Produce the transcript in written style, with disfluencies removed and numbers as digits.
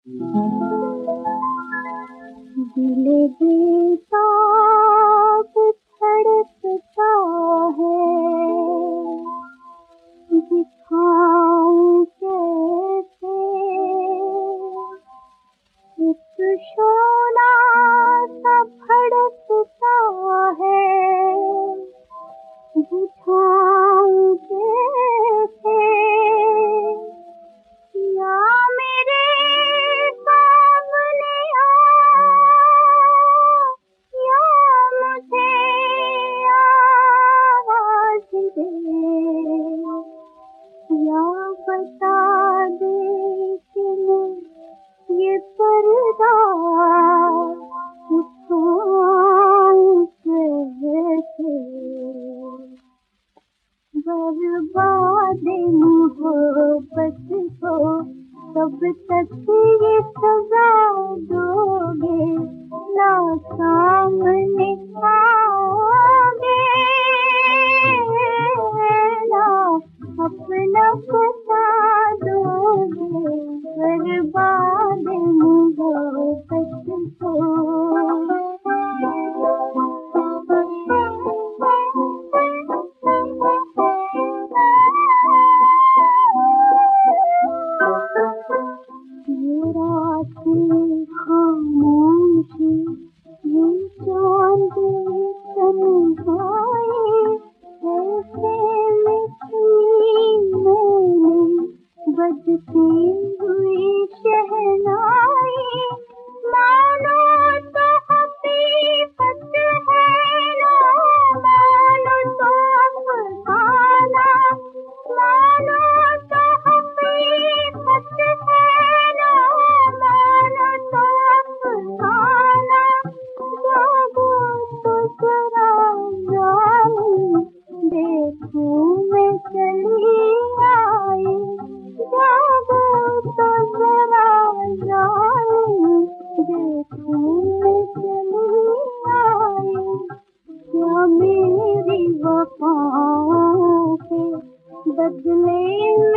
दिल बेताब धड़कता है, दिखाऊं कैसे एक शोला सा भड़कता है, बुझाऊं कैसे या मेरे सामने आ, या मुझे आवाज दे, या बता दे कि मैं ये पर्दा उठाऊं कैसे। बर्बाद मोहब्बत को कब तक ये सजा दोगे, ना सामने आओगे, ना अपना बता दोगे। बर्बाद मोहब्बत को खामोशी ये चांद तन्हाई, ऐसे में मैंने बजती हुई शहनाई। मानो तो हकीकत है, ना मानो तो अफसाना, मानो तो हकीकत है, ना मानो तो अफसाना। जागो तो जरा रानी, देखूं मैं चली आई, जागो तो जरा रानी, देखूं मैं चली आई। क्या मेरी वफाओं के बदले